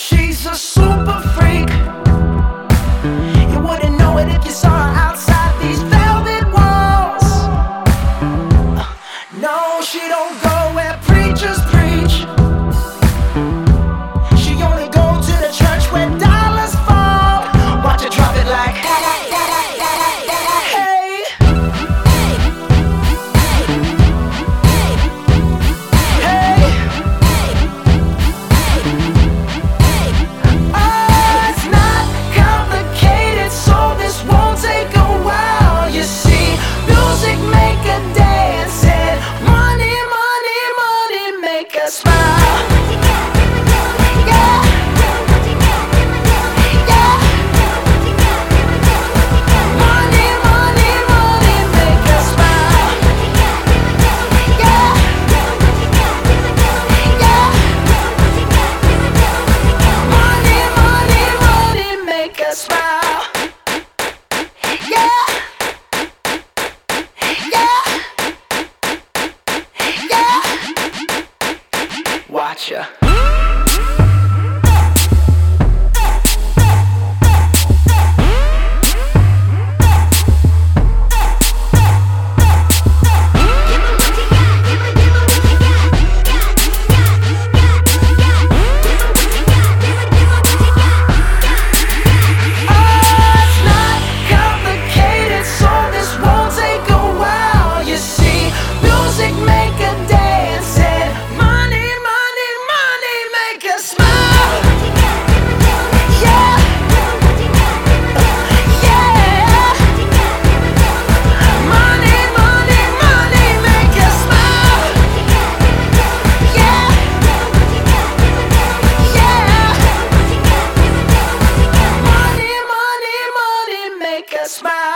She's a super freak. You wouldn't know it if you saw her outside these velvet walls. No, she don't go where preachers preach. She only go to the church where dollars fall. Watch her drop it like hey. Smile. Yeah. Yeah. Money, money, money, make us smile. Yeah. Yeah. Money, money, money, make us smile. Yeah. Yeah. Yeah. Watch ya. Smile.